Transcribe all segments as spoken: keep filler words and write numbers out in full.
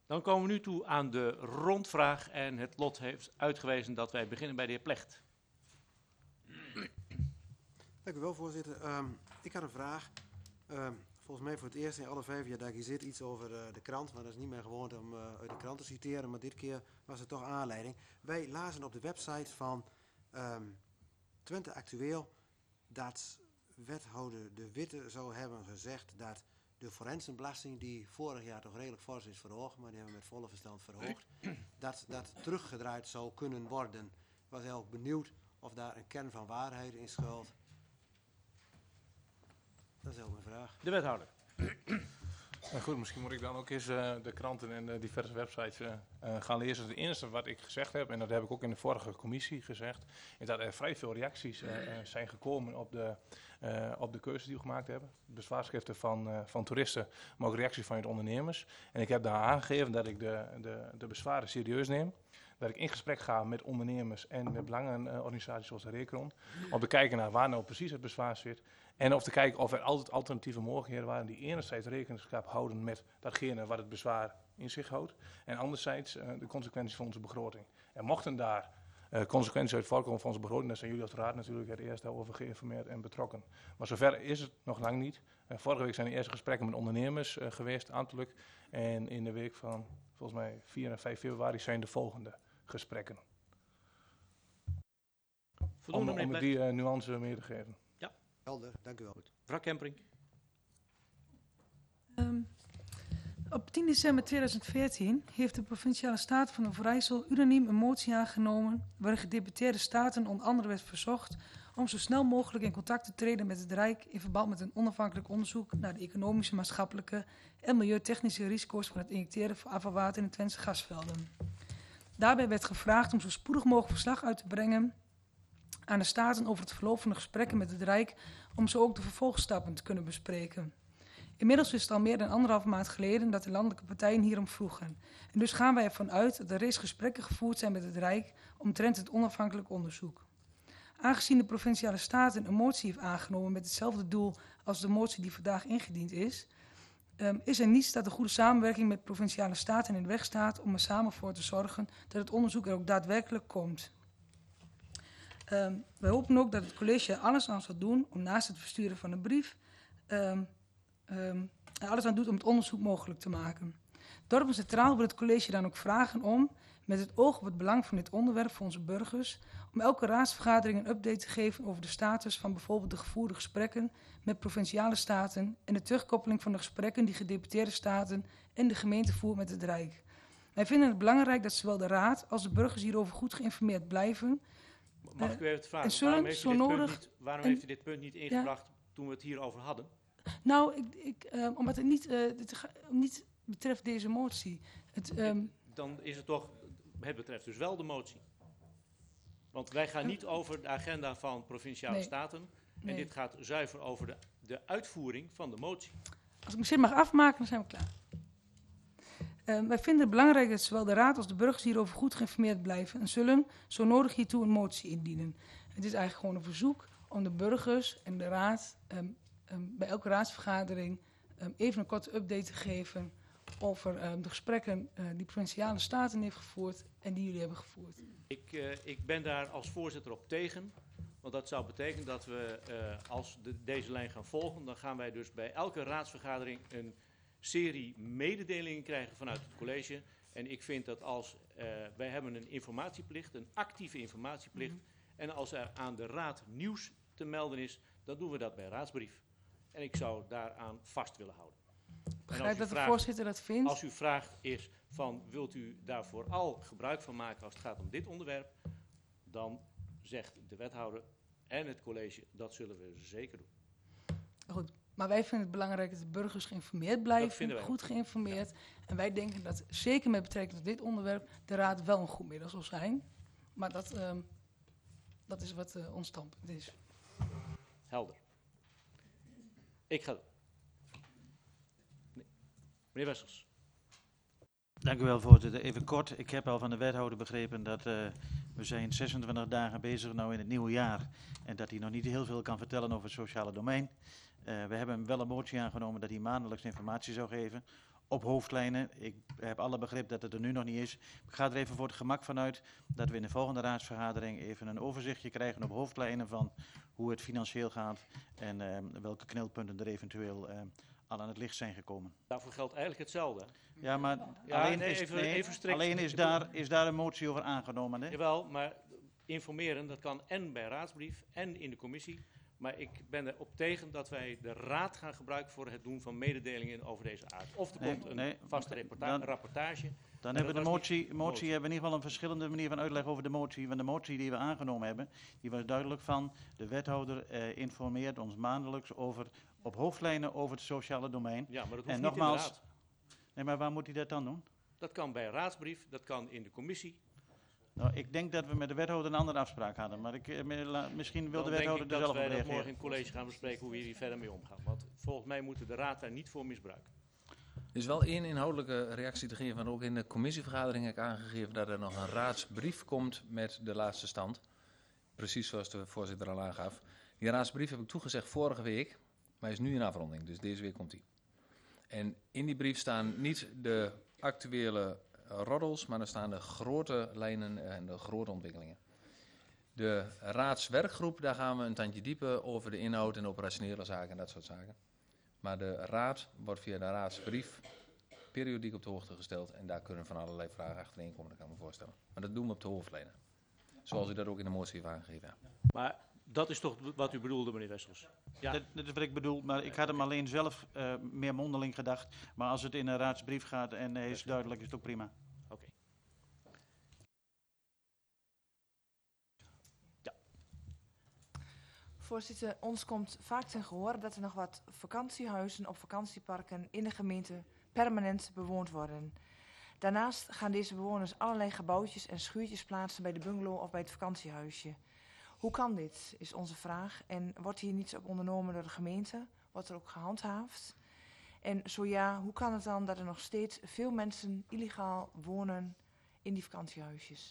Dan komen we nu toe aan de rondvraag en het lot heeft uitgewezen dat wij beginnen bij de heer Plecht. Dank u wel, voorzitter. Um, ik had een vraag. Um, volgens mij voor het eerst in alle vijf jaar dat ik hier zit iets over uh, de krant, maar dat is niet meer gewoond om uh, uit de krant te citeren, maar dit keer was het toch aanleiding. Wij lazen op de website van um, Twente Actueel dat wethouder De Witte zou hebben gezegd dat de forensenbelasting, die vorig jaar toch redelijk fors is verhoogd, maar die hebben we met volle verstand verhoogd, dat dat teruggedraaid zou kunnen worden. Ik was heel benieuwd of daar een kern van waarheid in schuilt. Dat is ook mijn vraag. De wethouder. Uh, goed, misschien moet ik dan ook eens uh, de kranten en de diverse websites uh, uh, gaan lezen. Het enige wat ik gezegd heb, en dat heb ik ook in de vorige commissie gezegd, is dat er vrij veel reacties uh, uh, zijn gekomen op de, uh, op de keuzes die we gemaakt hebben. Bezwaarschriften van, uh, van toeristen, maar ook reacties van de ondernemers. En ik heb daar aangegeven dat ik de, de, de bezwaren serieus neem. Dat ik in gesprek ga met ondernemers en met belangenorganisaties zoals de Recron. Om te kijken naar waar nou precies het bezwaar zit. En of te kijken of er altijd alternatieve mogelijkheden waren die enerzijds rekenschap houden met datgene wat het bezwaar in zich houdt. En anderzijds uh, de consequenties van onze begroting. En mochten daar uh, consequenties uit voorkomen van onze begroting, dan zijn jullie als raad natuurlijk het eerst over geïnformeerd en betrokken. Maar zover is het nog lang niet. Uh, vorige week zijn de eerste gesprekken met ondernemers uh, geweest, ambtelijk. En in de week van volgens mij vier en vijf februari zijn de volgende gesprekken. Voldoende, om, om die uh, nuance mee te geven. Ja. Helder, dank u wel. Mevrouw Kemperink. Um, op tien december tweeduizend veertien heeft de Provinciale Staten van Overijssel unaniem een motie aangenomen waarin gedeputeerde staten onder andere werd verzocht om zo snel mogelijk in contact te treden met het Rijk in verband met een onafhankelijk onderzoek naar de economische, maatschappelijke en milieutechnische risico's van het injecteren van afvalwater in de Twentse gasvelden. Daarbij werd gevraagd om zo spoedig mogelijk verslag uit te brengen aan de Staten over het verloop van de gesprekken met het Rijk, om zo ook de vervolgstappen te kunnen bespreken. Inmiddels is het al meer dan anderhalf maand geleden dat de landelijke partijen hierom vroegen. En dus gaan wij ervan uit dat er reeds gesprekken gevoerd zijn met het Rijk omtrent het onafhankelijk onderzoek. Aangezien de Provinciale Staten een motie heeft aangenomen met hetzelfde doel als de motie die vandaag ingediend is, Um, is er niets dat de goede samenwerking met Provinciale Staten in de weg staat om er samen voor te zorgen dat het onderzoek er ook daadwerkelijk komt. Um, wij hopen ook dat het college er alles aan zal doen om naast het versturen van een brief um, um, er alles aan doet om het onderzoek mogelijk te maken. Dorp en Centraal wil het college dan ook vragen om, met het oog op het belang van dit onderwerp voor onze burgers, om elke raadsvergadering een update te geven over de status van bijvoorbeeld de gevoerde gesprekken met provinciale staten en de terugkoppeling van de gesprekken die gedeputeerde staten en de gemeente voeren met het Rijk. Wij vinden het belangrijk dat zowel de raad als de burgers hierover goed geïnformeerd blijven. Mag ik u even vragen, zullen, waarom, heeft u, zo dit nodig, punt niet, waarom en, heeft u dit punt niet ingebracht ja. toen we het hierover hadden? Nou, ik, ik, uh, omdat het niet, uh, het niet betreft deze motie. Het, um, Dan is het toch, het betreft dus wel de motie. Want wij gaan niet over de agenda van Provinciale nee. Staten. En nee. dit gaat zuiver over de, de uitvoering van de motie. Als ik mijn zin mag afmaken, dan zijn we klaar. Uh, wij vinden het belangrijk dat zowel de raad als de burgers hierover goed geïnformeerd blijven en zullen zo nodig hiertoe een motie indienen. Het is eigenlijk gewoon een verzoek om de burgers en de raad um, um, bij elke raadsvergadering um, even een korte update te geven over um, de gesprekken uh, die Provinciale Staten heeft gevoerd en die jullie hebben gevoerd. Ik, uh, ik ben daar als voorzitter op tegen, want dat zou betekenen dat we, uh, als de, deze lijn gaan volgen, dan gaan wij dus bij elke raadsvergadering een serie mededelingen krijgen vanuit het college. En ik vind dat als, uh, wij hebben een informatieplicht, een actieve informatieplicht, mm-hmm. en als er aan de raad nieuws te melden is, dan doen we dat bij raadsbrief. En ik zou daaraan vast willen houden. Ik begrijp dat vraagt, de voorzitter dat vindt. Als uw vraag is van, wilt u daar vooral gebruik van maken als het gaat om dit onderwerp, dan zegt de wethouder en het college, dat zullen we zeker doen. Goed, maar wij vinden het belangrijk dat de burgers geïnformeerd blijven, goed geïnformeerd. Ja. En wij denken dat, zeker met betrekking tot dit onderwerp, de raad wel een goed middel zal zijn. Maar dat, um, dat is wat uh, ons standpunt is. Helder. Ik ga... Nee. Meneer Wessels. Dank u wel, voorzitter. Even kort. Ik heb al van de wethouder begrepen dat uh, we zijn zesentwintig dagen bezig nou in het nieuwe jaar. En dat hij nog niet heel veel kan vertellen over het sociale domein. Uh, we hebben wel een motie aangenomen dat hij maandelijks informatie zou geven. op hoofdlijnen. Ik heb alle begrip dat het er nu nog niet is. Ik ga er even voor het gemak vanuit dat we in de volgende raadsvergadering even een overzichtje krijgen op hoofdlijnen van hoe het financieel gaat en uh, welke knelpunten er eventueel uh, al aan het licht zijn gekomen. Daarvoor geldt eigenlijk hetzelfde. Ja, maar Ja, alleen, nee, is, even, nee, even strikt. alleen is, daar, is daar een motie over aangenomen. Hè? Jawel, maar informeren, dat kan en bij raadsbrief en in de commissie. Maar ik ben erop tegen dat wij de raad gaan gebruiken voor het doen van mededelingen over deze aard. Of er Nee, komt een nee, vaste reporta- dan- rapportage. Dan Maar hebben we de dat was motie, niet motie nodig. hebben we in ieder geval een verschillende manier van uitleg over de motie. Want de motie die we aangenomen hebben, die was duidelijk van de wethouder eh, informeert ons maandelijks over, op hoofdlijnen over het sociale domein. Ja, maar dat hoeft En niet nogmaals, in de raad. Nee, maar waar moet hij dat dan doen? Dat kan bij een raadsbrief, dat kan in de commissie. Nou, ik denk dat we met de wethouder een andere afspraak hadden. Maar ik, eh, me- la- misschien wil de Dan denk wethouder ik er dat zelf op wij dat morgen reageren. in het college gaan bespreken hoe we hier verder mee omgaan. Want volgens mij moeten de raad daar niet voor misbruiken. Er is wel één inhoudelijke reactie te geven, want ook in de commissievergadering heb ik aangegeven dat er nog een raadsbrief komt met de laatste stand. Precies zoals de voorzitter al aangaf. Die raadsbrief heb ik toegezegd vorige week, maar hij is nu in afronding, dus deze week komt hij. En in die brief staan niet de actuele roddels, maar er staan de grote lijnen en de grote ontwikkelingen. De raadswerkgroep, daar gaan we een tandje dieper over de inhoud en operationele zaken en dat soort zaken. Maar de raad wordt via de raadsbrief periodiek op de hoogte gesteld. En daar kunnen van allerlei vragen achterin komen, dat kan ik me voorstellen. Maar dat doen we op de hoofdlijnen. Zoals u dat ook in de motie heeft aangegeven. Ja. Maar dat is toch wat u bedoelde, meneer Wessels? Ja. Dat, dat is wat ik bedoel, maar ik had hem alleen zelf uh, meer mondeling gedacht. Maar als het in een raadsbrief gaat en hij is duidelijk, is het ook prima. Oké. Voorzitter, ons komt vaak ten gehoor dat er nog wat vakantiehuizen op vakantieparken in de gemeente permanent bewoond worden. Daarnaast gaan deze bewoners allerlei gebouwtjes en schuurtjes plaatsen bij de bungalow of bij het vakantiehuisje. Hoe kan dit, is onze vraag. En wordt hier niets op ondernomen door de gemeente? Wordt er ook gehandhaafd? En zo ja, hoe kan het dan dat er nog steeds veel mensen illegaal wonen in die vakantiehuisjes?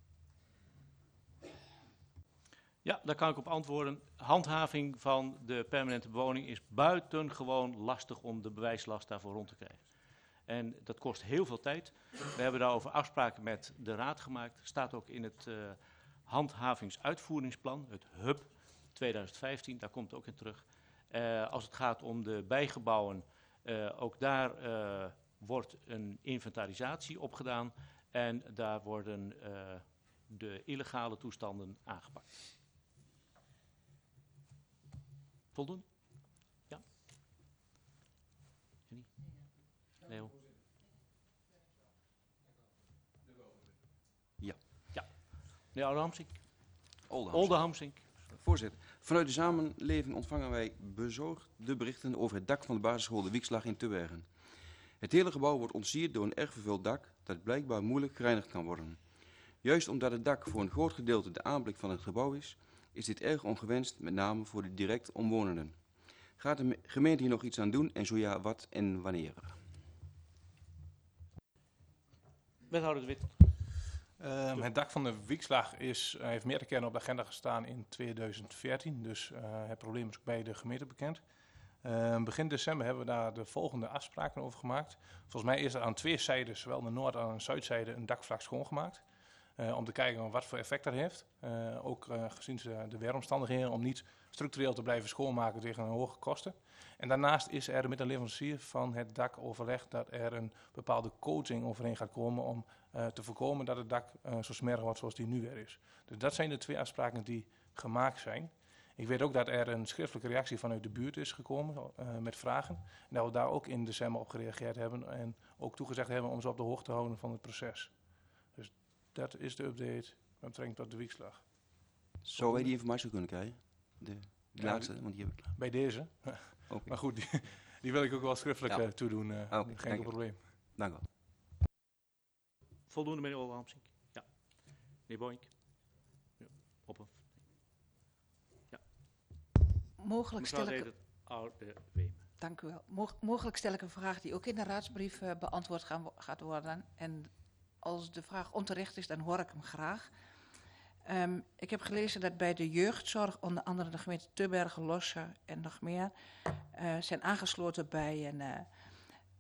Ja, daar kan ik op antwoorden. Handhaving van de permanente bewoning is buitengewoon lastig om de bewijslast daarvoor rond te krijgen. En dat kost heel veel tijd. We hebben daarover afspraken met de raad gemaakt. Staat ook in het uh, handhavingsuitvoeringsplan, het H U B twintig vijftien, daar komt het ook in terug. Uh, als het gaat om de bijgebouwen, uh, ook daar uh, wordt een inventarisatie opgedaan en daar worden uh, de illegale toestanden aangepakt. Voldoende? Ja? Jenny? Leo? Ja. Ja. Meneer Oldehamsink? Oldehamsink. Oldehamsink. Voorzitter, vanuit de samenleving ontvangen wij bezorgde berichten over het dak van de basisschool De Wiekslag in Tubbergen. Het hele gebouw wordt ontsierd door een erg vervuild dak dat blijkbaar moeilijk gereinigd kan worden. Juist omdat het dak voor een groot gedeelte de aanblik van het gebouw is, is dit erg ongewenst, met name voor de direct omwonenden. Gaat de gemeente hier nog iets aan doen en zo ja, wat en wanneer? Wethouder De Wit. Um, het dak van de Wiekslag is, uh, heeft meerdere keren op de agenda gestaan in tweeduizend veertien. Dus uh, het probleem is ook bij de gemeente bekend. Uh, begin december hebben we daar de volgende afspraken over gemaakt. Volgens mij is er aan twee zijden, zowel de noord- als de zuidzijde, een dakvlak schoongemaakt. Uh, om te kijken wat voor effect dat heeft. Uh, ook uh, gezien de, de weeromstandigheden, om niet structureel te blijven schoonmaken tegen een hoge kosten. En daarnaast is er met de leverancier van het dak overlegd dat er een bepaalde coating overheen gaat komen om uh, te voorkomen dat het dak uh, zo smerig wordt zoals die nu weer is. Dus dat zijn de twee afspraken die gemaakt zijn. Ik weet ook dat er een schriftelijke reactie vanuit de buurt is gekomen uh, met vragen. En dat we daar ook in december op gereageerd hebben en ook toegezegd hebben om ze op de hoogte te houden van het proces. Dus dat is de update met betrekking tot de Wiekslag. Zou wij die informatie kunnen krijgen? De, de Ja, laatste, want die heb ik. Bij deze. Okay. Maar goed, die, die wil ik ook wel schriftelijk Ja. uh, toedoen. Uh, Okay, geen dank enkel u. probleem. Dank u wel. Voldoende, meneer Oldehamsink? Ja. Meneer Boink? Ja. Oppen. Ja. Mogelijk Mevrouw stel ik, Redert, Oude Weem. dank u wel. Mog- mogelijk stel ik een vraag die ook in de raadsbrief uh, beantwoord gaan, wo- gaat worden. En als de vraag onterecht is, dan hoor ik hem graag. Um, ik heb gelezen dat bij de jeugdzorg, onder andere de gemeente Tubbergen, Losser en nog meer, uh, zijn aangesloten bij een, uh,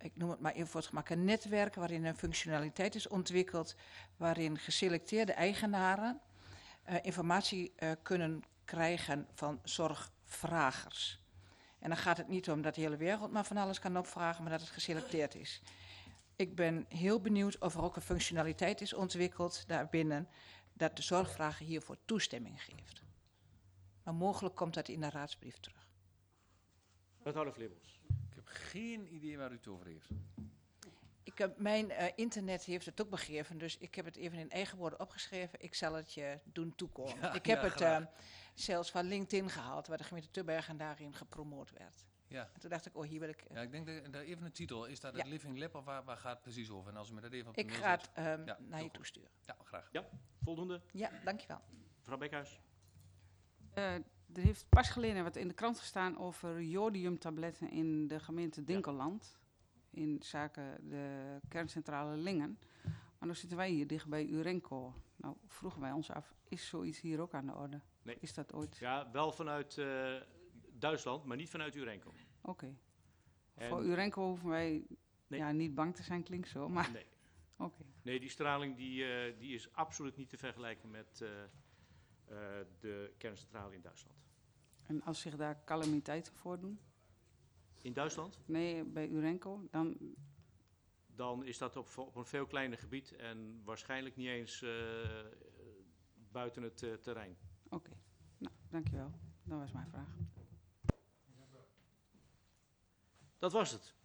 ik noem het maar even voor het gemak, een netwerk waarin een functionaliteit is ontwikkeld, waarin geselecteerde eigenaren uh, informatie uh, kunnen krijgen van zorgvragers. En dan gaat het niet om dat de hele wereld maar van alles kan opvragen, maar dat het geselecteerd is. Ik ben heel benieuwd of er ook een functionaliteit is ontwikkeld daarbinnen dat de zorgvrager hiervoor toestemming geeft. Maar mogelijk komt dat in de raadsbrief terug. Wethouder Vleebos. Ik heb geen idee waar u het over heeft. Ik heb, mijn uh, internet heeft het ook begeven, dus ik heb het even in eigen woorden opgeschreven. Ik zal het je doen toekomen. Ja, ik heb ja, het uh, zelfs van LinkedIn gehaald, waar de gemeente Tubbergen daarin gepromoot werd. Ja. En toen dacht ik, oh, hier wil ik... Uh, ja, ik denk dat, dat even een titel. Is dat ja. het Living Lab of waar, waar gaat het precies over? En als u me dat even op de ik mail ga het zet. um, Ja, naar je goed. toesturen. Ja, graag. Ja, voldoende. Ja, dankjewel. Mevrouw Bekhuis. Uh, er heeft pas geleden wat in de krant gestaan over jodiumtabletten in de gemeente Dinkeland. Ja. In zaken de kerncentrale Lingen. Maar nu zitten wij hier dicht bij Urenco. Nou, vroegen wij ons af, is zoiets hier ook aan de orde? Nee. Is dat ooit? Ja, wel vanuit uh, Duitsland, maar niet vanuit Urenco. Oké. Okay. En voor Urenco hoeven wij nee. ja, niet bang te zijn, klinkt zo. Maar nee. Oké. Okay. Nee, die straling die, uh, die is absoluut niet te vergelijken met uh, uh, de kerncentrale in Duitsland. En als zich daar calamiteiten voordoen? In Duitsland? Nee, bij Urenco. Dan, dan is dat op, op een veel kleiner gebied en waarschijnlijk niet eens uh, buiten het uh, terrein. Oké, okay. Nou, dankjewel. Dat was mijn vraag. Dat was het.